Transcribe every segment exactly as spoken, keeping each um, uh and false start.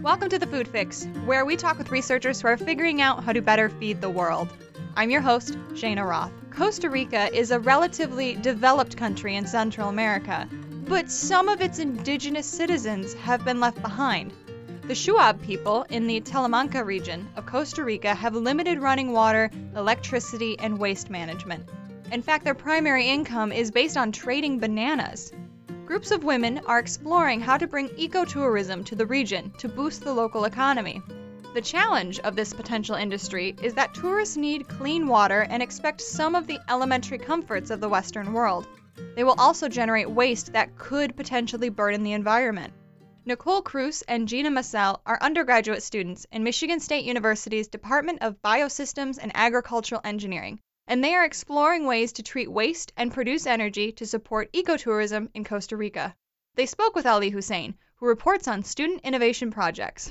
Welcome to the Food Fix, where we talk with researchers who are figuring out how to better feed the world. I'm your host, Shayna Roth. Costa Rica is a relatively developed country in Central America, but some of its indigenous citizens have been left behind. The Shuab people in the Talamanca region of Costa Rica have limited running water, electricity, and waste management. In fact, their primary income is based on trading bananas. Groups of women are exploring how to bring ecotourism to the region to boost the local economy. The challenge of this potential industry is that tourists need clean water and expect some of the elementary comforts of the Western world. They will also generate waste that could potentially burden the environment. Nicole Cruz and Gina Massel are undergraduate students in Michigan State University's Department of Biosystems and Agricultural Engineering, and they are exploring ways to treat waste and produce energy to support ecotourism in Costa Rica. They spoke with Ali Hussein, who reports on student innovation projects.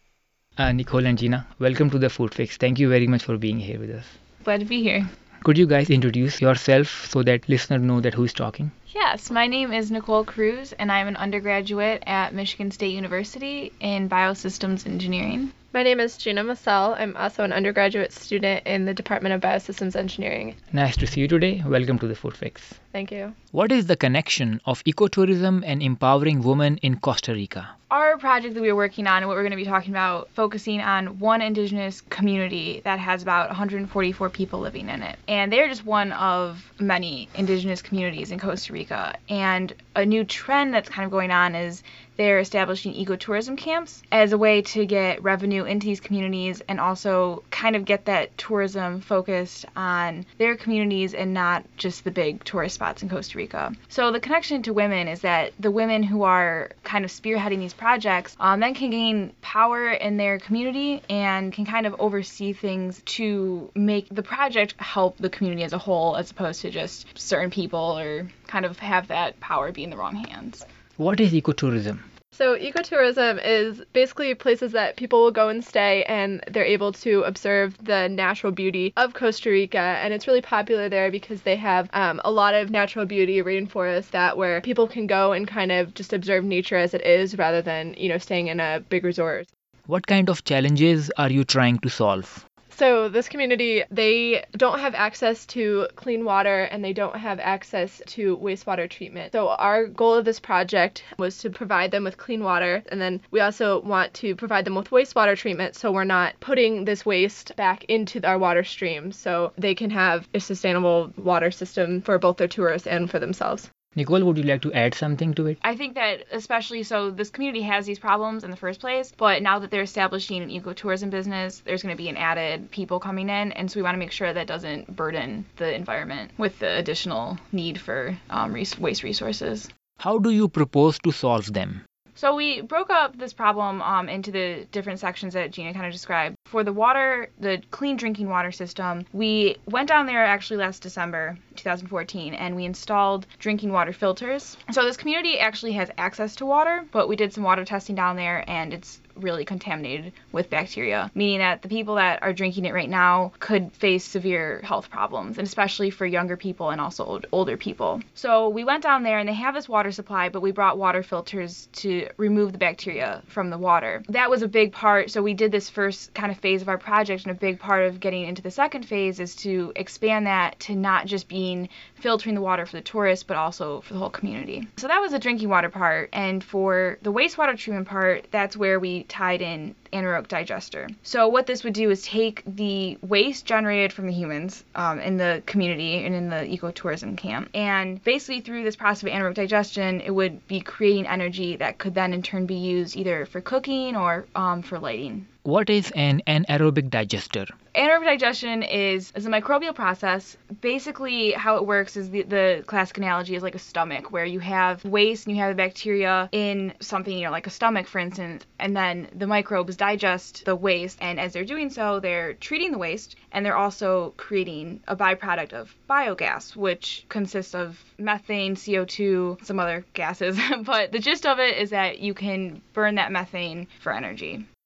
Uh, Nicole and Gina, welcome to the Food Fix. Thank you very much for being here with us. Glad to be here. Could you guys introduce yourself so that listeners know that who's talking? Yes, my name is Nicole Cruz, and I'm an undergraduate at Michigan State University in Biosystems Engineering. My name is Gina Massel. I'm also an undergraduate student in the Department of Biosystems Engineering. Nice to see you today. Welcome to the Food Fix. Thank you. What is the connection of ecotourism and empowering women in Costa Rica? Our project that we are working on and what we're going to be talking about, focusing on one indigenous community that has about one hundred forty-four people living in it. And they're just one of many indigenous communities in Costa Rica. And a new trend that's kind of going on is they're establishing ecotourism camps as a way to get revenue into these communities and also kind of get that tourism focused on their communities and not just the big tourist spots in Costa Rica. So the connection to women is that the women who are kind of spearheading these projects um, then can gain power in their community and can kind of oversee things to make the project help the community as a whole as opposed to just certain people or kind of have that power be in the wrong hands. What is ecotourism? So ecotourism is basically places that people will go and stay and they're able to observe the natural beauty of Costa Rica. And it's really popular there because they have um, a lot of natural beauty, rainforests that where people can go and kind of just observe nature as it is rather than, you know, staying in a big resort. What kind of challenges are you trying to solve? So this community, they don't have access to clean water and they don't have access to wastewater treatment. So our goal of this project was to provide them with clean water, and then we also want to provide them with wastewater treatment so we're not putting this waste back into our water stream so they can have a sustainable water system for both their tourists and for themselves. Nicole, would you like to add something to it? I think that especially so this community has these problems in the first place, but now that they're establishing an ecotourism business, there's going to be an added people coming in, and so we want to make sure that doesn't burden the environment with the additional need for um, res- waste resources. How do you propose to solve them? So we broke up this problem um, into the different sections that Gina kind of described. For the water, the clean drinking water system, we went down there actually last December two thousand fourteen and we installed drinking water filters. So this community actually has access to water, but we did some water testing down there and it's really contaminated with bacteria, meaning that the people that are drinking it right now could face severe health problems, and especially for younger people and also old, older people. So we went down there and they have this water supply, but we brought water filters to remove the bacteria from the water. That was a big part. So we did this first kind of phase of our project, and a big part of getting into the second phase is to expand that to not just being filtering the water for the tourists, but also for the whole community. So that was the drinking water part. And for the wastewater treatment part, that's where we tied in anaerobic digester. So what this would do is take the waste generated from the humans um, in the community and in the ecotourism camp, and basically through this process of anaerobic digestion, it would be creating energy that could then in turn be used either for cooking or um, for lighting. What is an anaerobic digester? Anaerobic digestion is, is a microbial process. Basically, how it works is the, the classic analogy is like a stomach, where you have waste and you have the bacteria in something, you know, like a stomach, for instance, and then the microbes digest the waste, and as they're doing so, they're treating the waste, and they're also creating a byproduct of biogas, which consists of methane, C O two, some other gases. But the gist of it is that you can burn that methane for energy.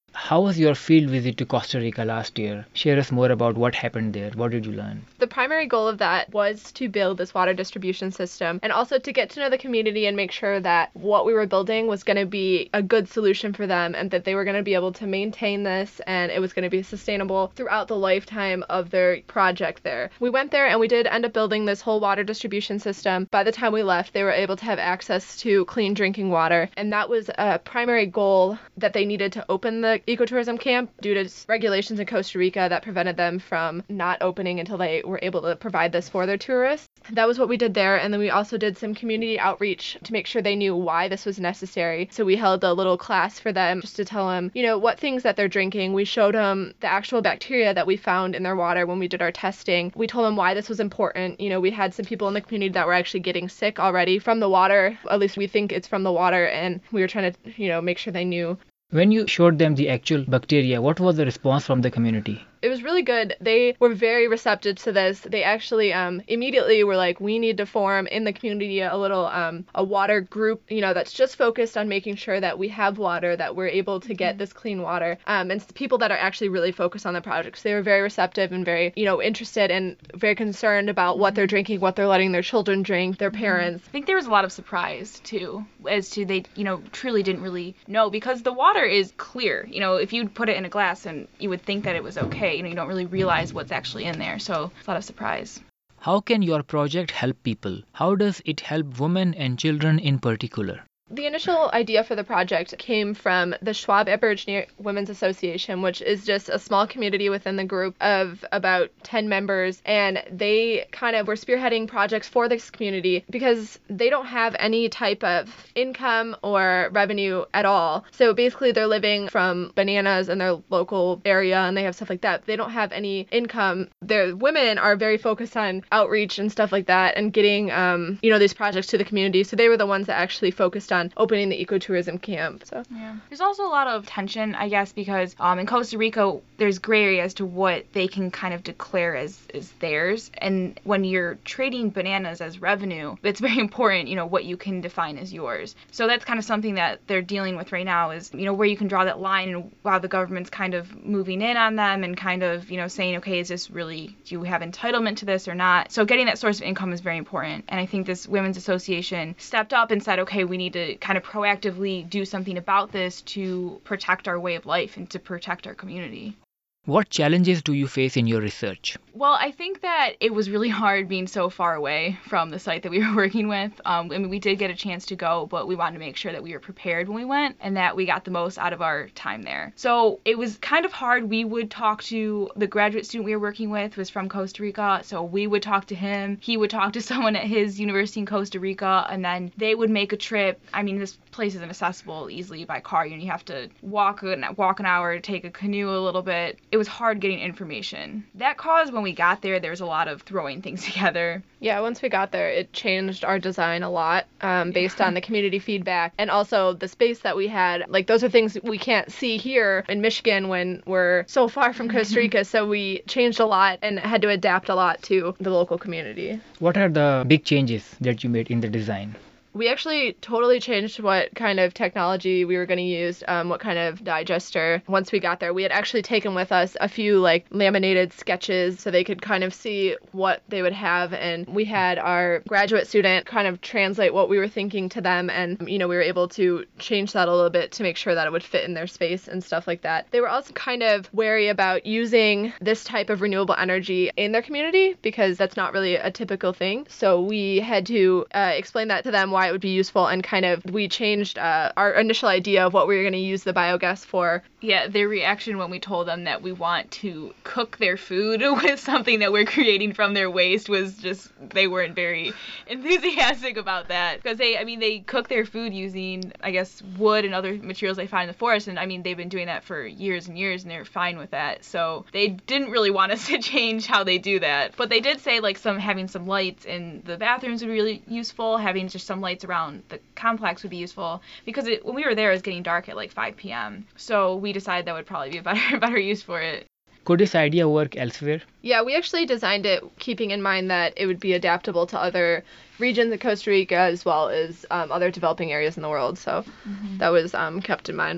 How was your field visit to Costa Rica last year? Share us more about what happened there. What did you learn? The primary goal of that was to build this water distribution system and also to get to know the community and make sure that what we were building was going to be a good solution for them and that they were going to be able to maintain this and it was going to be sustainable throughout the lifetime of their project there. We went there and we did end up building this whole water distribution system. By the time we left, they were able to have access to clean drinking water, and that was a primary goal that they needed to open the ecotourism camp due to regulations in Costa Rica that prevented them from not opening until they were able to provide this for their tourists. That was what we did there, and then we also did some community outreach to make sure they knew why this was necessary. So we held a little class for them just to tell them, you know, what things that they're drinking. We showed them the actual bacteria that we found in their water when we did our testing. We told them why this was important. You know, we had some people in the community that were actually getting sick already from the water. At least we think it's from the water, and we were trying to, you know, make sure they knew. When you showed them the actual bacteria, what was the response from the community? It was really good. They were very receptive to this. They actually um, immediately were like, we need to form in the community a little um, a water group, you know, that's just focused on making sure that we have water, that we're able to get this clean water. Um, and people that are actually really focused on the projects. They were very receptive and very, you know, interested and very concerned about what they're drinking, what they're letting their children drink, their parents. I think there was a lot of surprise too, as to they, you know, truly didn't really know, because the water is clear. You know, if you put it in a glass and you would think that it was okay, you know, you don't really realize what's actually in there. So it's a lot of surprise. How can your project help people? How does it help women and children in particular? The initial idea for the project came from the Schwab Aborigine Women's Association, which is just a small community within the group of about ten members, and they kind of were spearheading projects for this community because they don't have any type of income or revenue at all. So basically they're living from bananas in their local area and they have stuff like that. They don't have any income. Their women are very focused on outreach and stuff like that and getting, um, you know, these projects to the community. So they were the ones that actually focused on opening the ecotourism camp. So yeah, there's also a lot of tension, I guess, because um, in Costa Rica there's gray area as to what they can kind of declare as as theirs, and when you're trading bananas as revenue, it's very important, you know, what you can define as yours. So that's kind of something that they're dealing with right now, is, you know, where you can draw that line, and while the government's kind of moving in on them and kind of, you know, saying, okay, is this really, do you have entitlement to this or not? So getting that source of income is very important, and I think this women's association stepped up and said, okay, we need to kind of proactively do something about this to protect our way of life and to protect our community. What challenges do you face in your research? Well, I think that it was really hard being so far away from the site that we were working with. Um, I mean, we did get a chance to go, but we wanted to make sure that we were prepared when we went and that we got the most out of our time there. So it was kind of hard. We would talk to the graduate student we were working with, was from Costa Rica, so we would talk to him. He would talk to someone at his university in Costa Rica, and then they would make a trip. I mean, this place isn't accessible easily by car. You know, you have to walk an, walk an hour, take a canoe a little bit. It was hard getting information. That caused, when we got there, there was a lot of throwing things together. Yeah, once we got there, it changed our design a lot um, based on the community feedback and also the space that we had. Like, those are things we can't see here in Michigan when we're so far from Costa Rica, so we changed a lot and had to adapt a lot to the local community. What are the big changes that you made in the design? We actually totally changed what kind of technology we were going to use, um, what kind of digester. Once we got there, we had actually taken with us a few like laminated sketches so they could kind of see what they would have. And we had our graduate student kind of translate what we were thinking to them. And, you know, we were able to change that a little bit to make sure that it would fit in their space and stuff like that. They were also kind of wary about using this type of renewable energy in their community because that's not really a typical thing. So we had to uh, explain that to them, why it would be useful, and kind of we changed uh, our initial idea of what we were going to use the biogas for. Yeah, their reaction when we told them that we want to cook their food with something that we're creating from their waste was just, they weren't very enthusiastic about that. Because they, I mean, they cook their food using, I guess, wood and other materials they find in the forest, and I mean, they've been doing that for years and years, and they're fine with that. So they didn't really want us to change how they do that. But they did say, like, some having some lights in the bathrooms would be really useful, having just some lights around the complex would be useful, because it, when we were there, it was getting dark at like five p.m. So we decided that would probably be a better better use for it. Could this idea work elsewhere? Yeah, we actually designed it keeping in mind that it would be adaptable to other regions of Costa Rica as well as um, other developing areas in the world. So mm-hmm. that was um, kept in mind.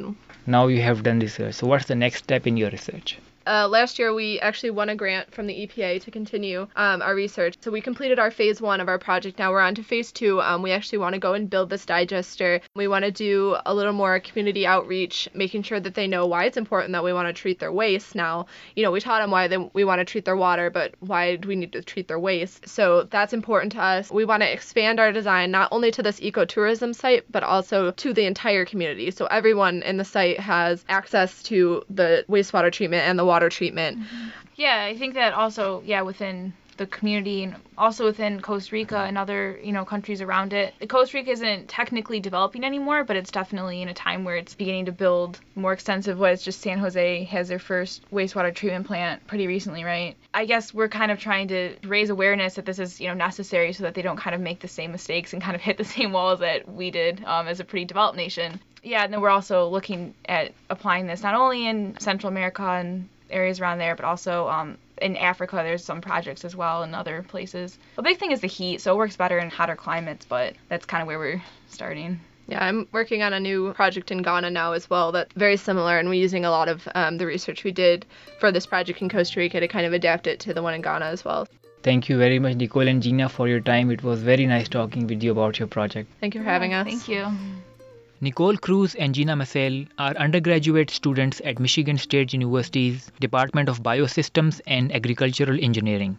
Now you have done research. So what's the next step in your research? Uh, last year, we actually won a grant from the E P A to continue um, our research. So we completed our phase one of our project. Now we're on to phase two. Um, we actually want to go and build this digester. We want to do a little more community outreach, making sure that they know why it's important that we want to treat their waste. Now, you know, we taught them why they, we want to treat their water, but why do we need to treat their waste? So that's important to us. We want to expand our design not only to this ecotourism site, but also to the entire community. So everyone in the site has access to the wastewater treatment and the water treatment. Mm-hmm. Yeah, I think that also, yeah, within the community and also within Costa Rica and other, you know, countries around it. Costa Rica isn't technically developing anymore, but it's definitely in a time where it's beginning to build more extensive ways. Just San Jose has their first wastewater treatment plant pretty recently, right? I guess we're kind of trying to raise awareness that this is, you know, necessary so that they don't kind of make the same mistakes and kind of hit the same walls that we did um, as a pretty developed nation. Yeah, and then we're also looking at applying this not only in Central America and areas around there, but also um, in Africa, there's some projects as well and other places. The big thing is the heat, so it works better in hotter climates, but that's kind of where we're starting. Yeah, I'm working on a new project in Ghana now as well that's very similar, and we're using a lot of um, the research we did for this project in Costa Rica to kind of adapt it to the one in Ghana as well. Thank you very much, Nicole and Gina, for your time. It was very nice talking with you about your project. Thank you for having us. Thank you. Nicole Cruz and Gina Massel are undergraduate students at Michigan State University's Department of Biosystems and Agricultural Engineering.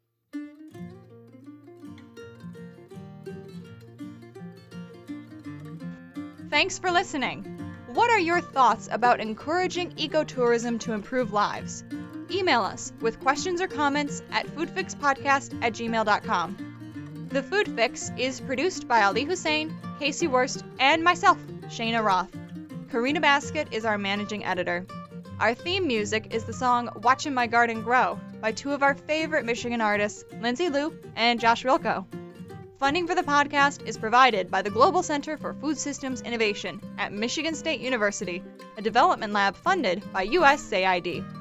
Thanks for listening. What are your thoughts about encouraging ecotourism to improve lives? Email us with questions or comments at foodfixpodcast at gmail dot com. The Food Fix is produced by Ali Hussein, Casey Wurst, and myself, Shayna Roth. Karina Basket is our managing editor. Our theme music is the song Watchin' My Garden Grow by two of our favorite Michigan artists, Lindsay Liu and Josh Rilko. Funding for the podcast is provided by the Global Center for Food Systems Innovation at Michigan State University, a development lab funded by U S A I D.